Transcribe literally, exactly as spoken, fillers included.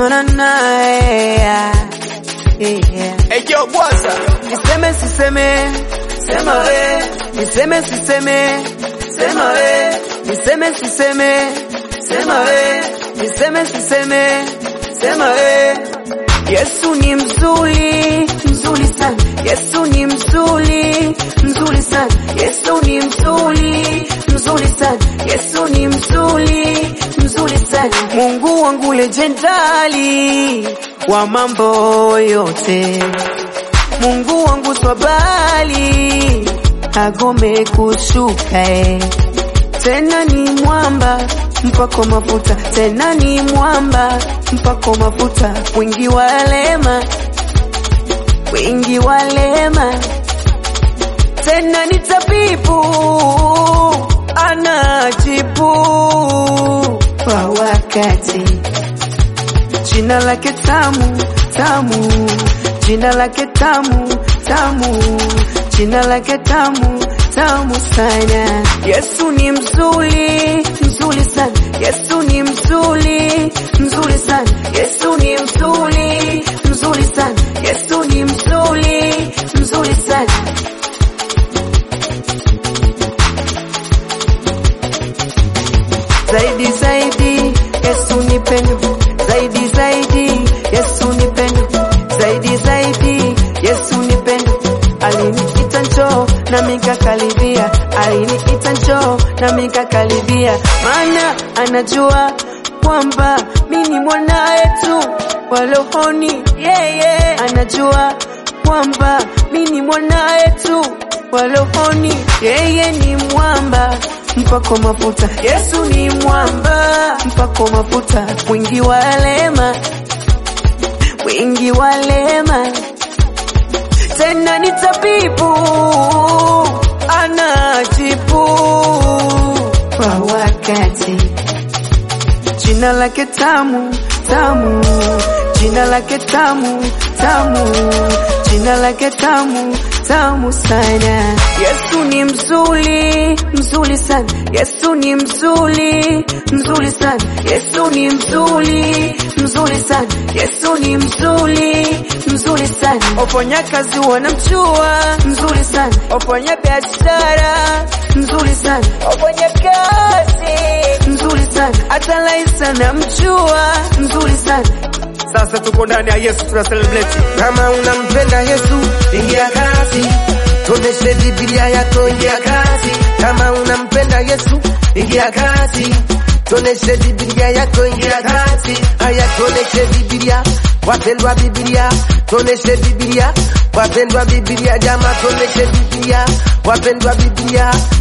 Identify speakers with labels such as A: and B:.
A: na na yeah. Yeah.
B: Ejo Bwaza,
A: Niseme siseme, sema we. Niseme siseme, sema we. Niseme siseme, sema we. Niseme siseme, sema we. Yesu ni mzuri, mzuri sana. Yesu ni mzuri, mzuri sana. Yesu ni mzuri, mzuri sana. Yesu ni mzuri, mzuri sana. Mungu wangu legendari wa mambo yote. Mungu wangu swabali agome kushuka eh. Tena ni mwamba mpako mafuta, tena ni mwamba mpako mafuta, wingi wa lema, wingi wa lema, tena ni tabibu anajibu kwa wakati. Jina lake tamu tamu, jina lake tamu tamu, jina lake tamu tamu sana. Yesu ni mzuri, mzuri sana. Yesu ni mzuri, mzuri sana. Yesu ni mzuri, mzuri sana. Yesu ni mzuri, mzuri sana. Zaidi zaidi, Yesu ni pendo. Zaidi zaidi, Yesu ni pendo. Zaidi zaidi, Yesu ni pendo. Aliniita njoo na nikakaribia, aliniita njoo na nikakaribia, maana anajua kwamba mimi ni mwanae tu wa rohoni. Yeah, yeah. Anajua kwamba mimi ni mwanae tu wa rohoni. Yeye ni mwamba mpako mafuta. Yesu ni mwamba mpako mafuta, wingi wa lema, wingi wa lema, tena ni tabibu anajibu kwa wakati. Jina lake tamu tamu, jina lake tamu tamu, jina lake tamu tamu sana. Yesu ni mzuri, mzuri sana. Yesu ni mzuri, mzuri sana. Yesu ni mzuri, mzuri sana. Yesu ni mzuri, mzuri sana. Ofanya kazi wanamjua, mzuri sana. Ofanya biashara, mzuri sana. Ofanya kazi, mzuri sana. Hata Laisa namjua, mzuri sana.
B: sasa tuko ndani ya Yesu tuna celebrate.
C: Kama unampenda Yesu, ingia kasi. Tuoneshe Biblia yako, ingia kasi. Kama unampenda Yesu, ingia kasi. Tuoneshe Biblia yako, ingia kasi. Aya, tuoneshe Biblia, wapendwa Biblia. Tuoneshe Biblia, wapendwa Biblia. Jamaa, tuoneshe Biblia, wapendwa Biblia.